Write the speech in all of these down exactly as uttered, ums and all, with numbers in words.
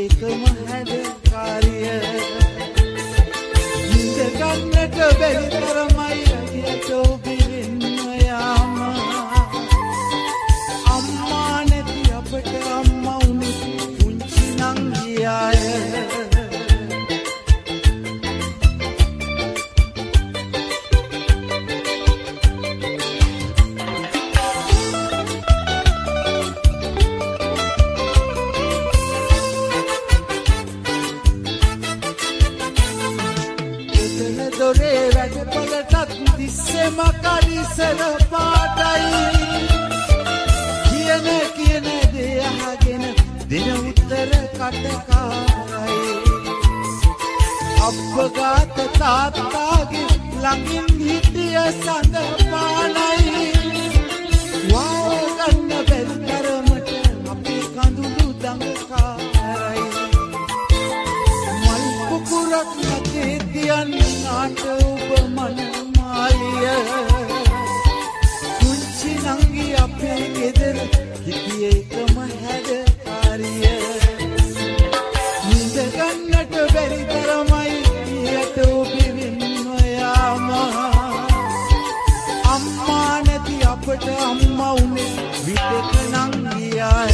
ඒකම හැඩකාරිය නිද ගන්නට බැරි තරමයි අදියට ඔබිරින්ම යාම අම්මා නැති අපට අම්මා උනේ පුංචි නංගියාය දොරේ වැඩපලටත් තිස්සෙම කලිසර පාටයි කියන කියන දේ අහගෙන දෙන උත්තර කටකාරයි අප්පගාත තාත්තාගේ ළඟින් හිටිය සඳ පානයි වාව ගන්න බැරි තරමට අපේ කඳුළු දඟකාරයි මල් පුකුරක් නැතේ තියන් නාට ඔබ මනමාලිය කුංචි නංගි අපේ ගෙදර හිටියේ එකම හැඩකාරිය නිද ගන්නට බැරි තරමයි ඊට ඔබිරින්ම යාම අම්මා නැති අපට අම්මා උනේ විදක නංගියාය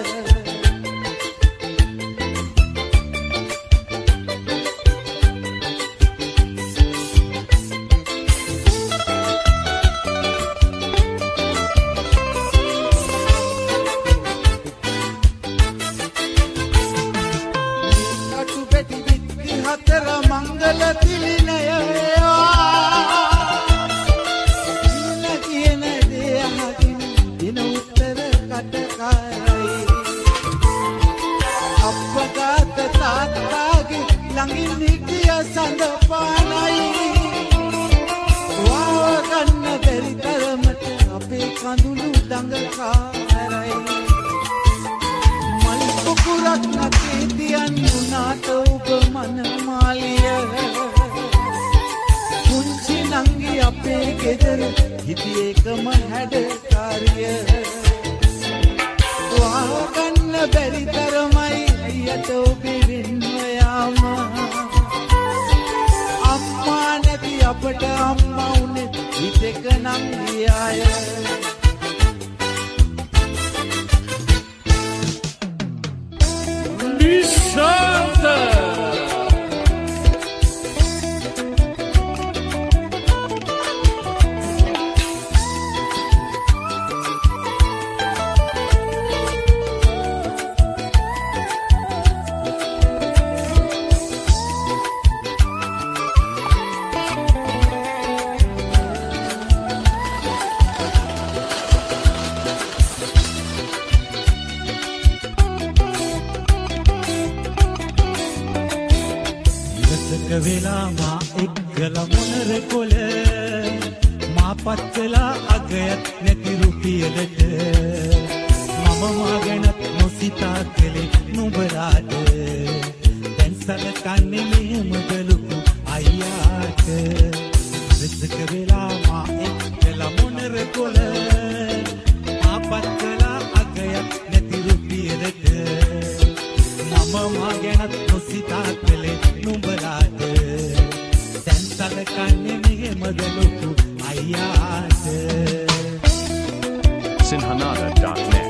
හතර මංගල තිලිනය ඉන්න කියන දේ අහගෙන දින උත්තර කටකාරයි අප්පගාත තාත්තාගේ ළඟින් හිටිය සඳ පානයි වාව ගන්න බැරි තරමට අපේ කඳුළු දඟකාරයි මල් පුකුරක් නැතේ තියන් උනාට ඔබ මනමාලිය කුංචි නංගි අපේ ගෙදර හිටියේ එකම හැඩකාරිය වාව ගන්න බැරි තරමයි අයියට ඔබිරින්ම යාම අම්මා නැති අපට අම්මා උනේ විදක නංගියාය Santa වෙලා මා එක්කල මොනර කොළ මා පත්කලා අගයත් නැති රුපියලට මම මාගෙනත් නොසිතා කළේ නුඹලාට දැන් සලකන්නේ මෙහෙම බලපු අයියාට වෙසක වෙලා මා එක්කල මොනර කොළ මා පත්කලා අගයත් නැති රුපියලට මම මාගෙනත් නොසිතා කළේ නුඹලාට දැන් සලකන්නේ මෙහෙම දලුපු අයියාට sinhanada dot net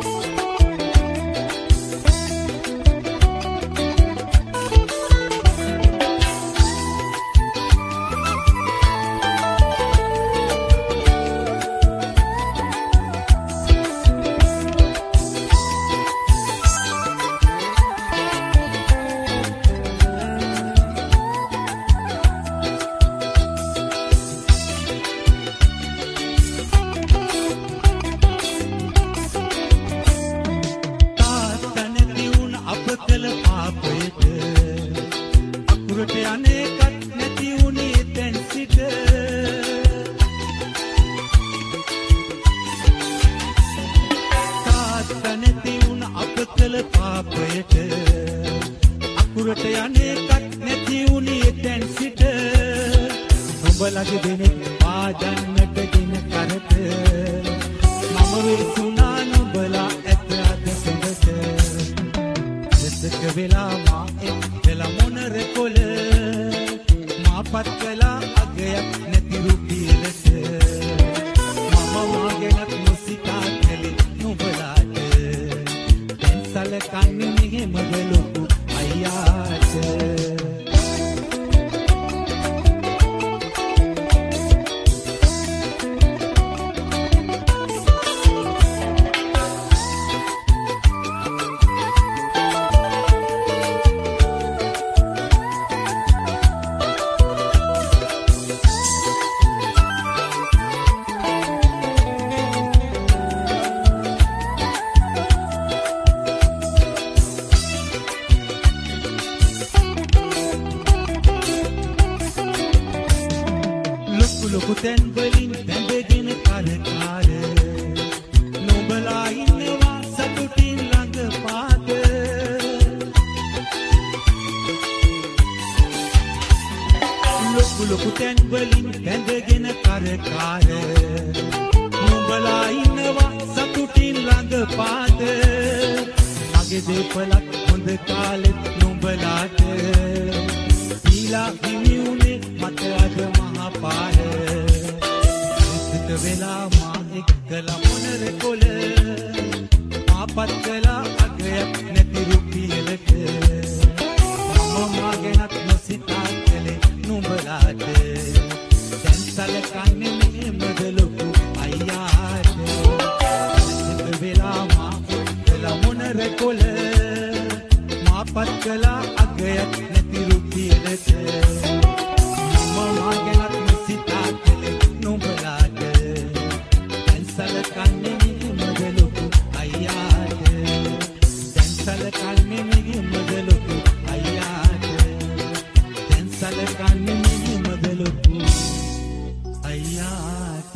නුඹලගේ දෙනෙක් පාදන්නට දින කරට මම වෙසුණා නුඹලා ඇත අද සඳට අමතක වෙලා මා එක්කලා මොනර කොළ මාපත් කළා අගයක් නැති රුපියලට මම මාගෙනත් නොසිතා කළේ නුඹලාට දැන් සලකන්නේ මෙහෙමද ලොකු අයියාට ලොකු තැන් වලින් බැඳගෙන කරකාර නොබලා ඉන්නවා සතුටින් ළඟ පාද ලොකු ලොකු තැන් වලින් බැඳගෙන කරකාර නොබලා ඉන්නවා සතුටින් ළඟ පාද මගේ දෙපලක් හොඳ කාලෙත් නොබලාට ඊලා හිමි උනේ මට අද මහා පාර වෙලා මා එක්කලා මොනර කොළ මාපත් කළා අගයක් නැති රුපියලට මම මාගෙනත් නොසිතා කළේ නුඹලාට දැන් සලකන්නේ මෙහෙමද ලොකු අයියාට වෙලා මා එක්කලා මොනර කොළ මාපත් කළා අගයක් නැති රුපියලට මම මාගෙනත් නොසිතා කළේ නුඹලාට සලකන්නේ මෙහෙමද ලොකු අයියාට දැන් සලකන්නේ මෙහෙමද ලොකු අයියාට දැන් සලකන්නේ මෙහෙමද ලොකු අයියාට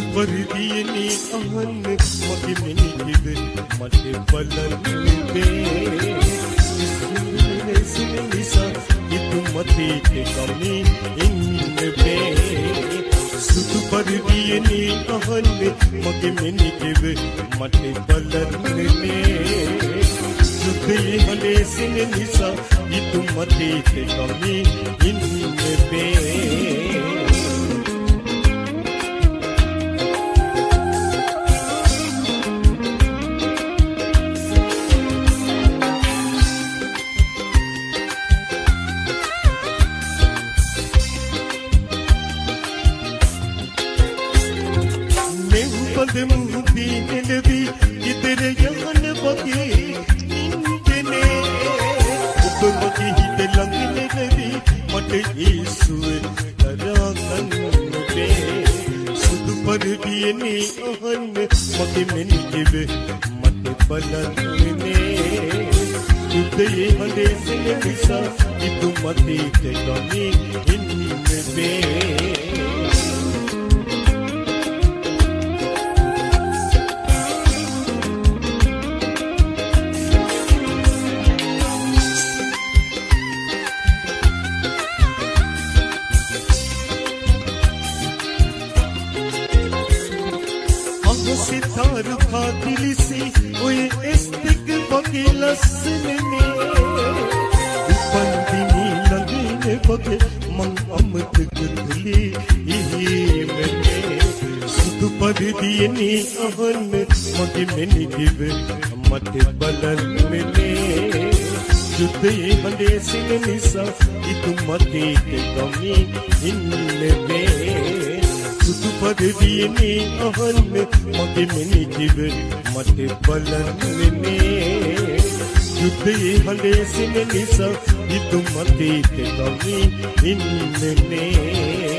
පරිදියනි අහන්න මගේ මිනිහෙද මට බලන්න බෑ ඉස්සිනේ නිසා ඉතු මතේ කමි ඉන්න බෑ සුදු පරිදියනි අහන්න මගේ මිනිහෙද මට බලන්න බෑ සුදේ හලේ සින නිසා ඉතු මතේ කමි ඉන්න බෑ මුහුදී නෙලවි ඉතර යහන වගේ ඉන්දනේ ඔබ මගේ හිත ළඟ නෙලවි මට ඊසුවේ කරගන්න බෑ සුදු පරිදියනි අහන්න මගේ මෙනිකෙව මට බලන්නේ උදේ හඳේ සින නිසා ඉතු මතේ කමි ඉන්නේ බෑ सितारू खातिली से ओए इस्तिक बगे लसने बंदिनी लगने बगे मन अमत गुदली इही मने सुदु परिदियनी अहन मगे मेनी गिव मत बलन मने जुदे हंदे सिन निसा इतु मते कमी इन्ने बे සුදු පරිදියනි අහන්න මගේ මිනිහිව මට බලන්නේ යුද්ධයේ හඬේ සින නිසා ඉතු මතේ කමි ඉන්නේ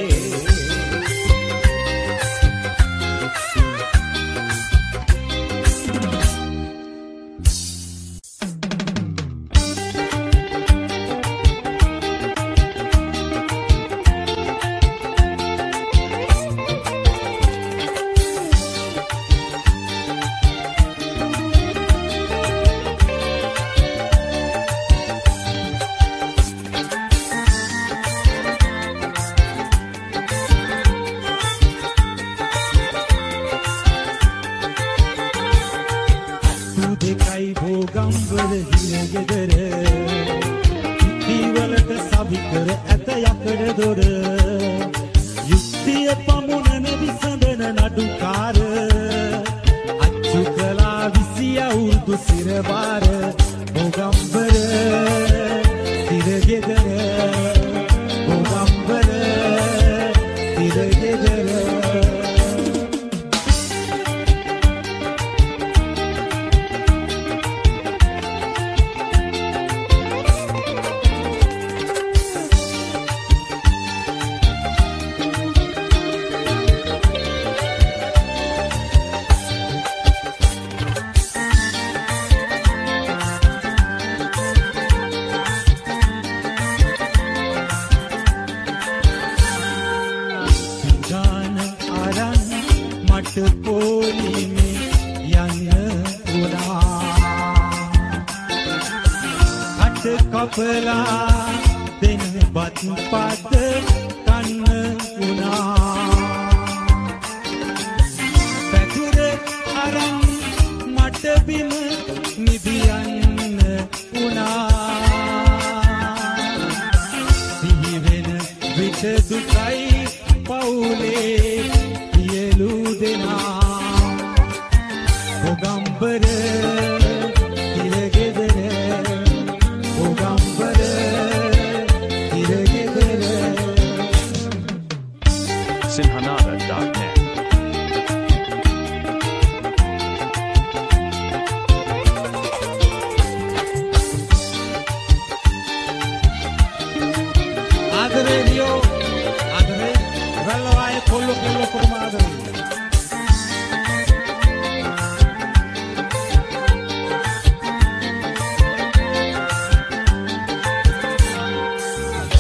sinhanada dot net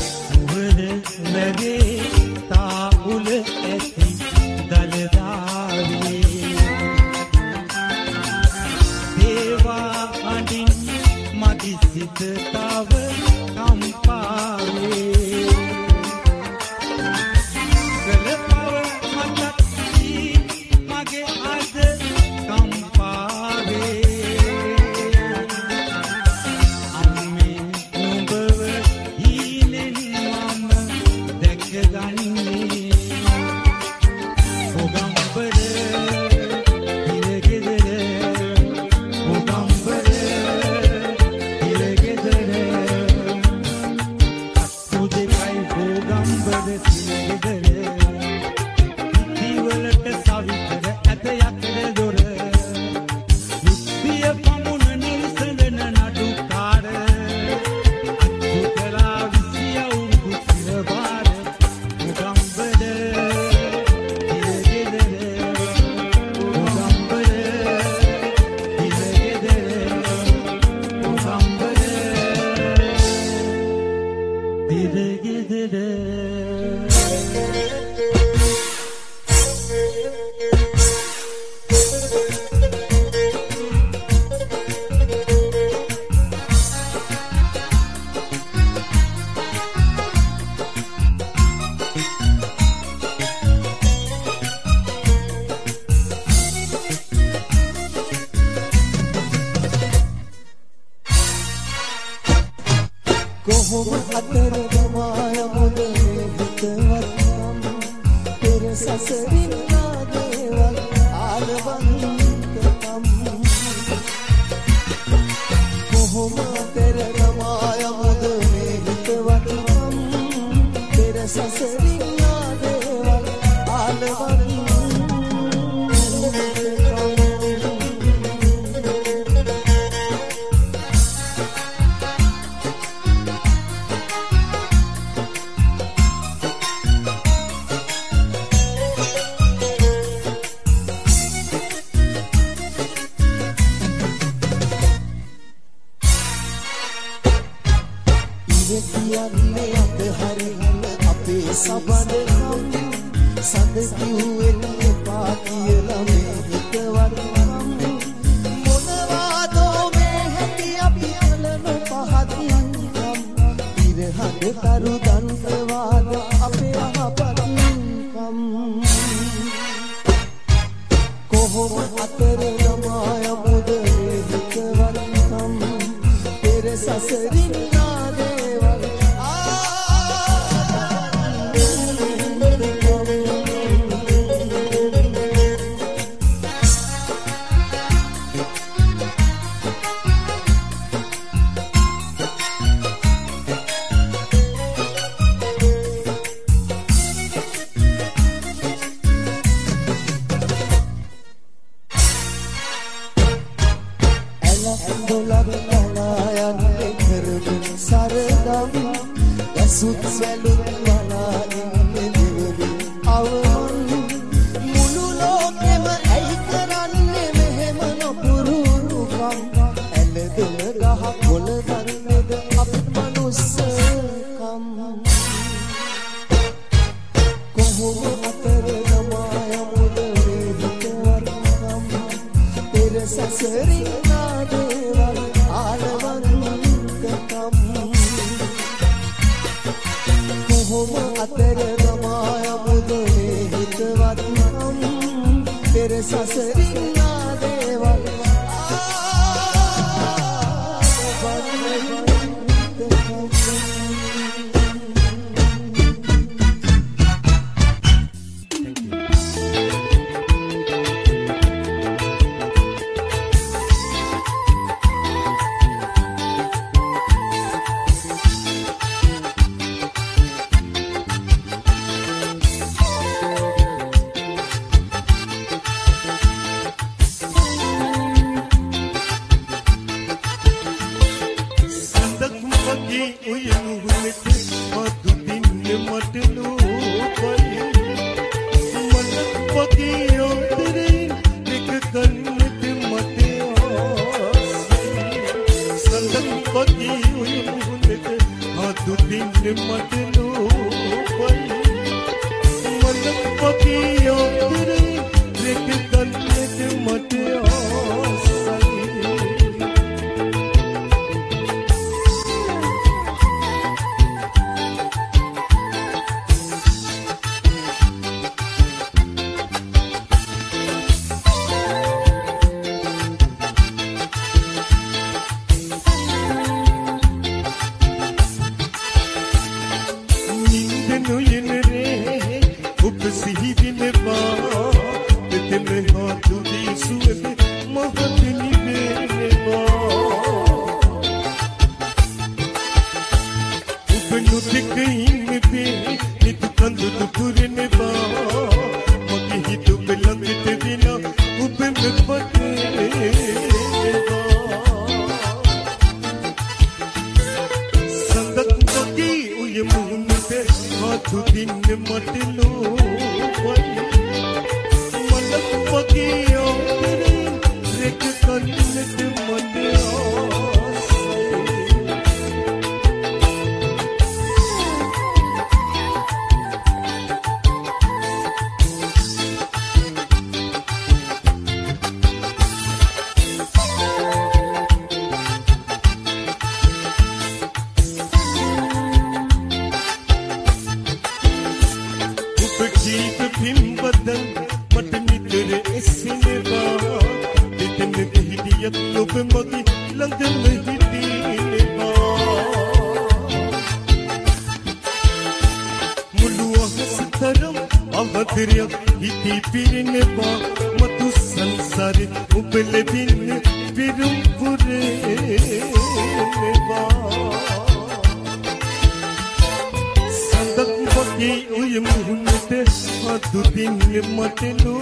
लगे ताउल ऐसी दलदार කඳුළු පුරනවා මගේ හිත ළඟට වින ඔබම පතේවා සඳක් වගේ ඔය මුහුණට හතු දින්න මට ලෝවයි මලක් වගේ ඔබේ රෙක කන්නට මට Iti pirine ba matu sansare ubele bin pirum pure ba sandak bagi uy muhunte adu din matelo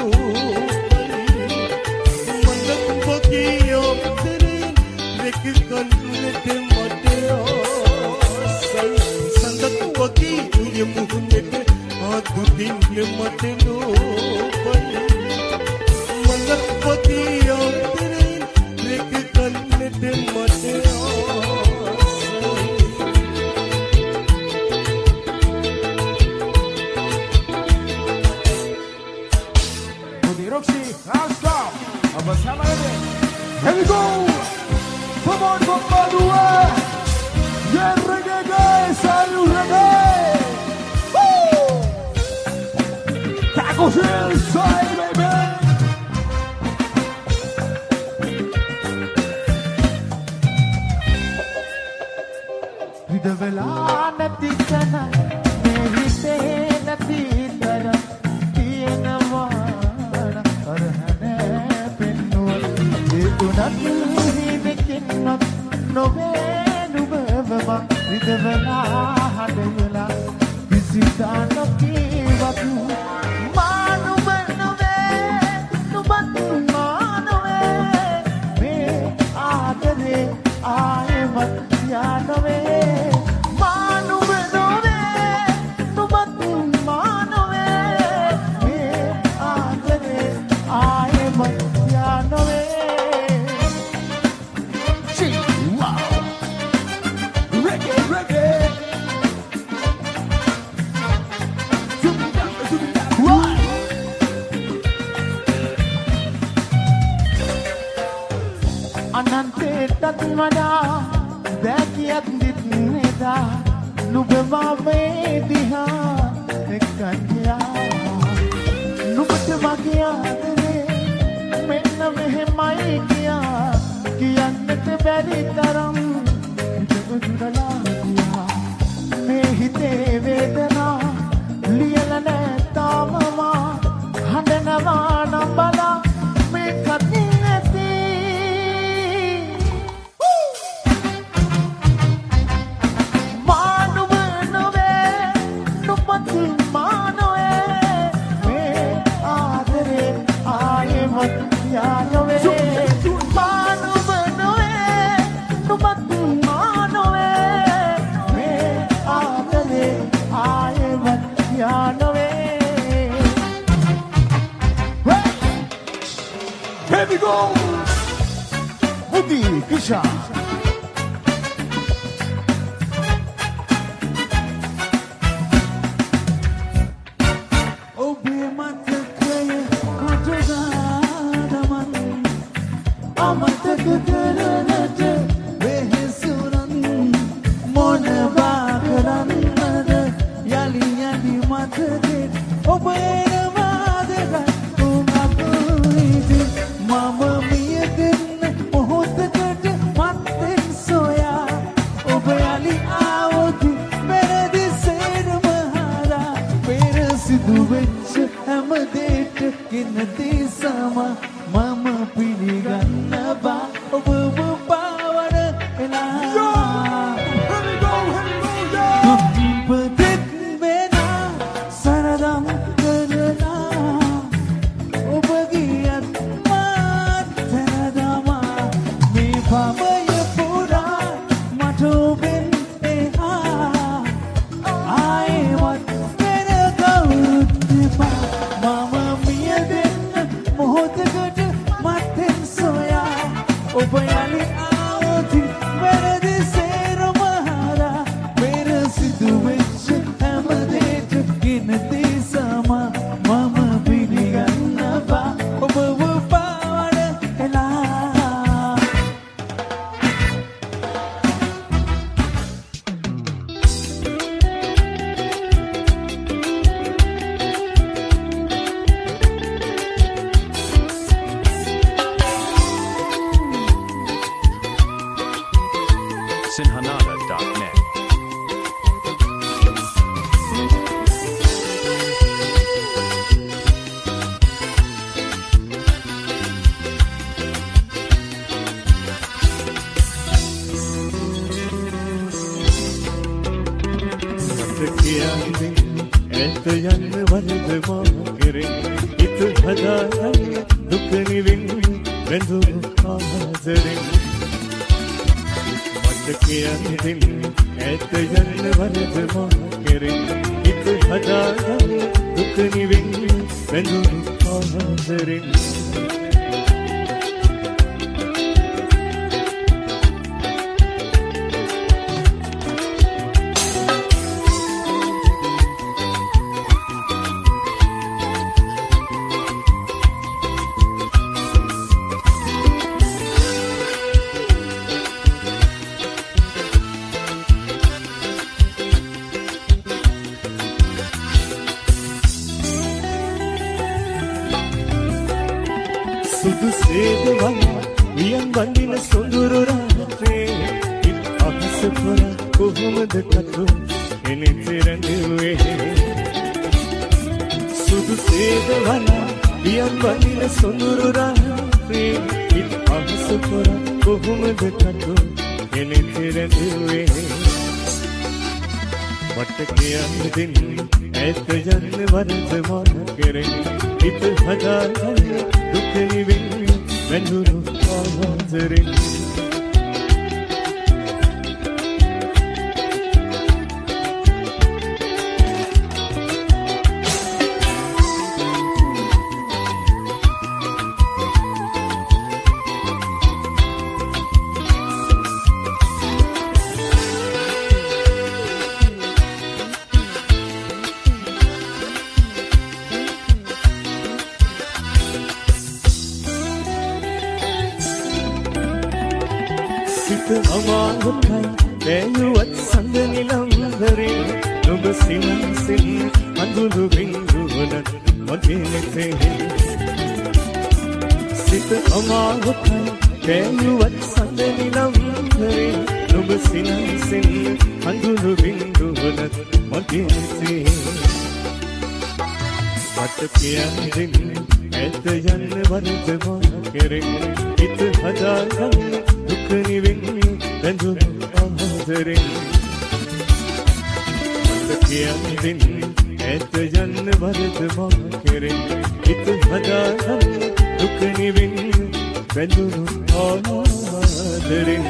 mandak bagi yo tere rek kalute matelo sandak bagi uy muhunte adu din matelo mandak bagi yo tere rek kalute matelo Roxy, now stop. Abasama ini. Here we go. Come on, come on, yeah, reggae guys, are you ready? Woo! Taco inside, baby. Vida vela nati kana, mehi se nati tara, tiena wa. No venu beva ridevela hadela visita no kivatu manu manu ve no batu manu ve me aadare aaye mat ya no ve manu manu ve no batu manu ve me aadare aaye mat ya no ve Anante tatmada dakiyat ditneda nubwa me diha ekanya nubat magiya tere menna mehmai kiya kiyannat bari taram jagudala kiya me hite vedana liyalane tamama handanawa nambala me katin Here we go! Woody, Kisha. වරද මා කෙරෙන් හිත හදාගන්න දුක නිවෙන් වැඳුණු ආදරෙන් මට කියන්න දෙන්න ඈත යන්න වරද මා කෙරෙන් හිත හදාගන්න දුක නිවෙන් වැඳුණු ආදරෙන් සුදු සේදවල වියන් වඳින සොඳුරු රාත්‍රේ ඉත් අහස පොර කොහොමද කතු එනිතරඳුවේ සුදු සේදවල වියන් වඳින සොඳුරු රාත්‍රේ ඉත් අහස පොර කොහොමද කතු එනිතරඳුවේ මට කියන්න දෙන්න ඈත යන්න වරද මා කෙරෙන් හිත හදාගන්න දුක නිවෙන් වැඳුණු ආදරෙන් අමාරුකයි දැනුවත් සඳ නිලම්බරේ ඔබ සිනසින් අඳුරු බිඳුවන මගේ නෙතේ සිත අමාරුකයි දැනුවත් සඳ නිලම්බරේ ඔබ සිනසින් අඳුරු බිඳුවන මගේ නෙතේ මට කියන්න දෙන්න ඈත යන්න වරද මා කෙරෙන් හිත හදාගන්න දුක නිවෙන් වැඳුණු ආදරෙන් මට කියන්න දෙන්න ඈත යන්න වරද මා කෙරෙන් හිත හදාගන්න දුක නිවෙන් වැඳුණු ආදරෙන්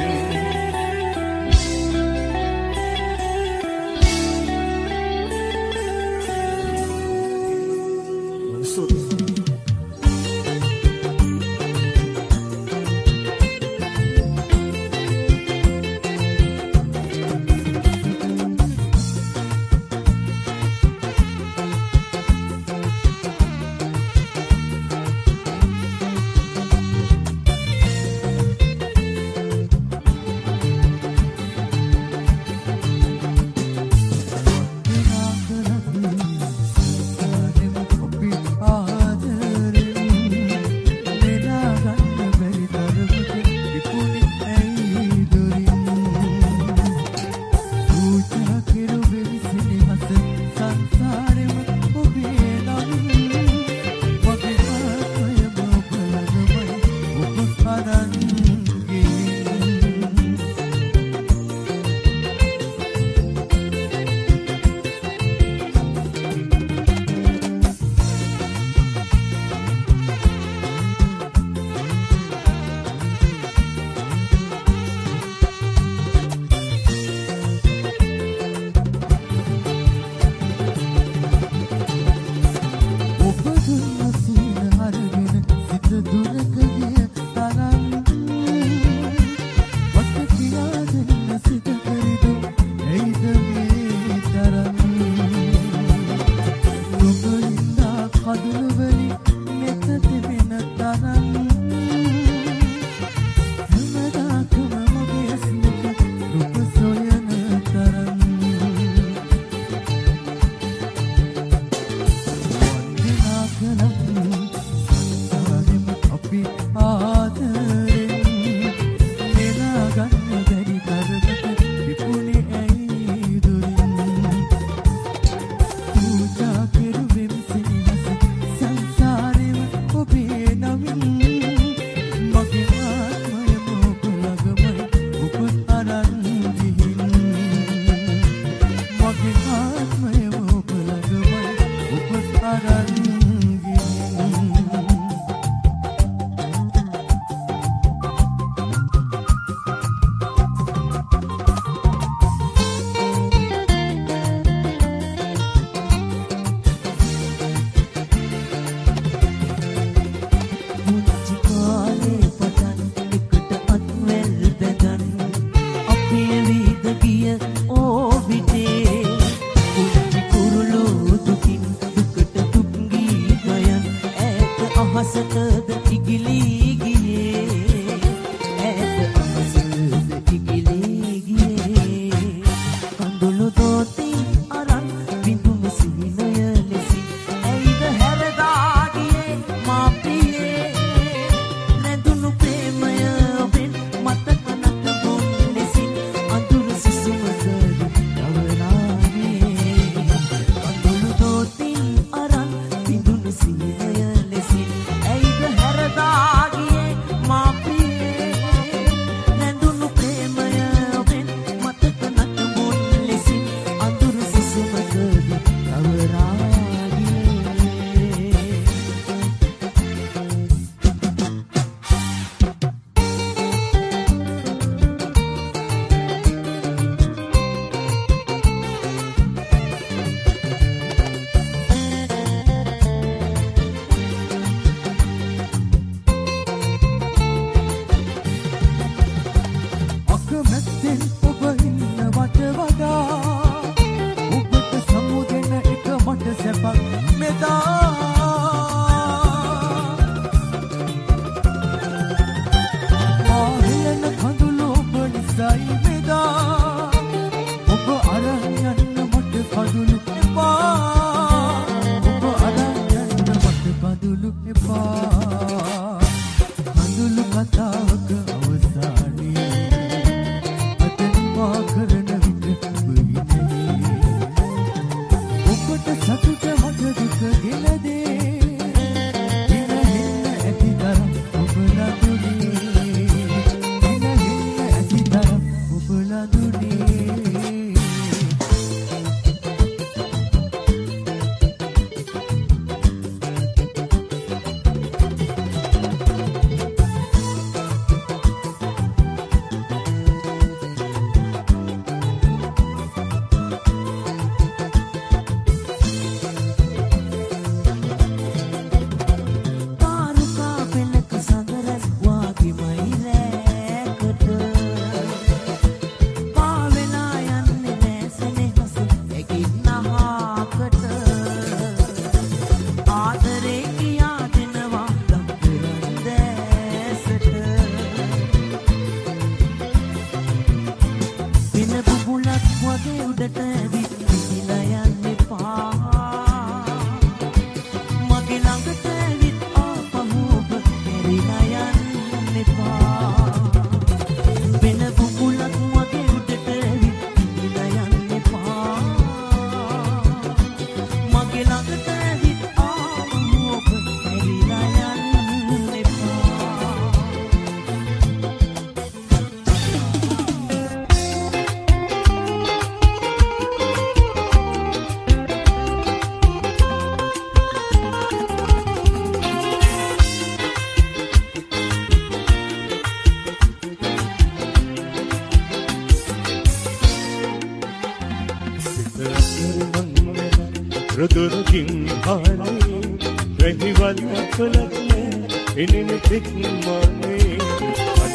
රුදුරුකින් හානේ රැහිවල් අපලක්නේ එනින තෙක්මානේ අද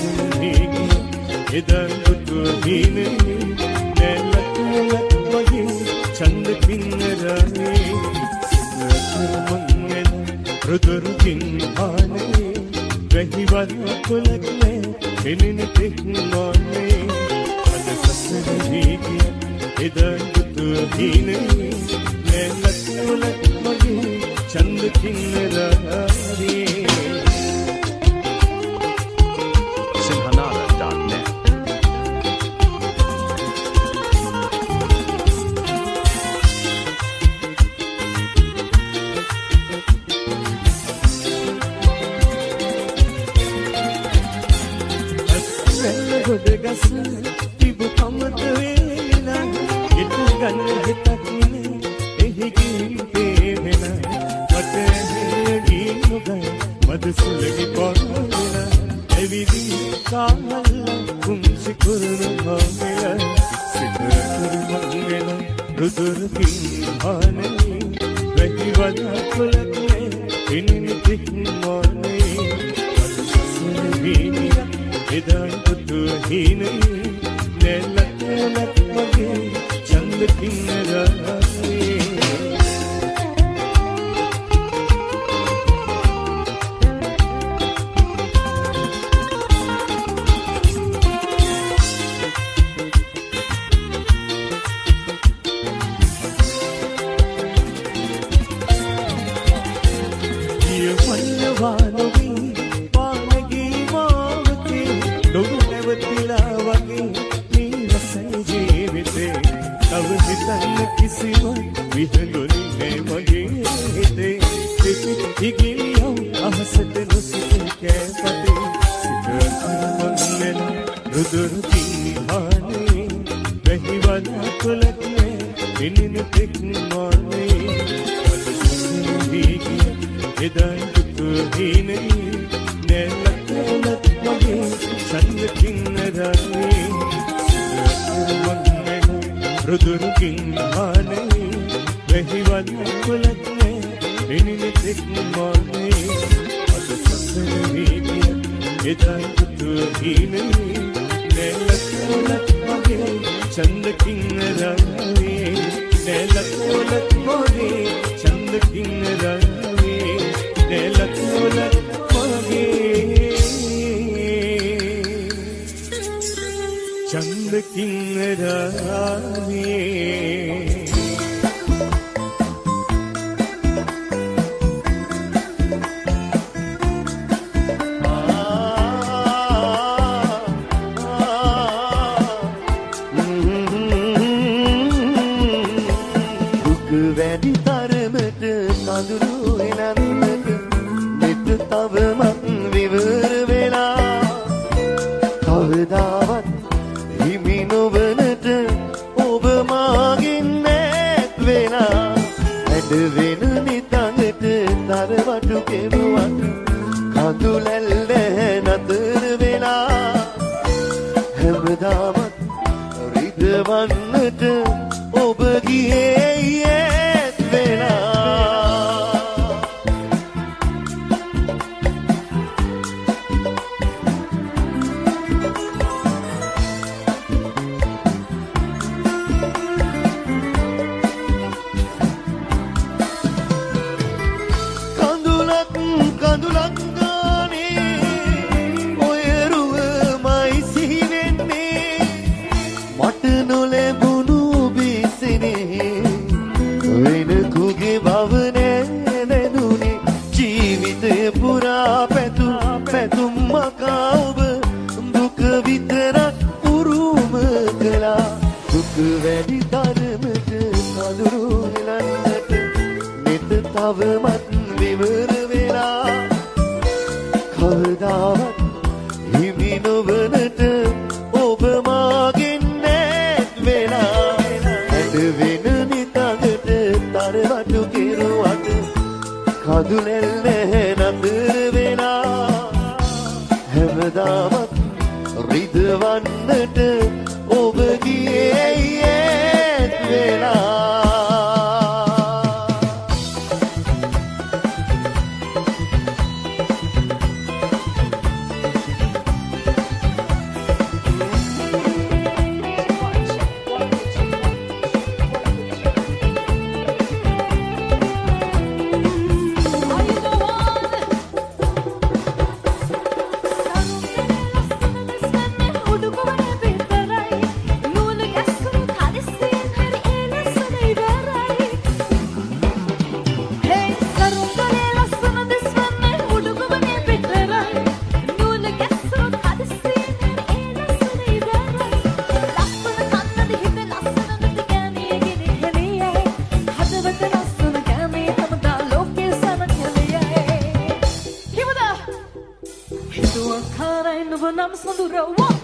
සසුනේ එදන් දුතුහිනේ නැලතුලක් වගේ චන්ද පින්නරනේ සිතමංගෙන් රුදුරුකින් හානේ රැහිවල් අපලක්නේ එනින තෙක්මානේ අද සසුනේ එදන් දුතුහිනේ चंद किन्नरारी sinhanada dot net aswell godagas tibu kamat vela itu gan hitak ne ehi ki pevena අද සුළඟි පොරවන එවිදි කාමල්ල කුංචි කුරුණු හොමෙල සිත කුරුමංගෙල රුදුරකින් හානේ වැහි වදකුලකේ ඉනිමිතික් මොනේ අද සසල වීනිය එදායි පුතු හිනේ නෙලක් නෙලක් මගේ චන්දකින් රානේ I'm Sandura.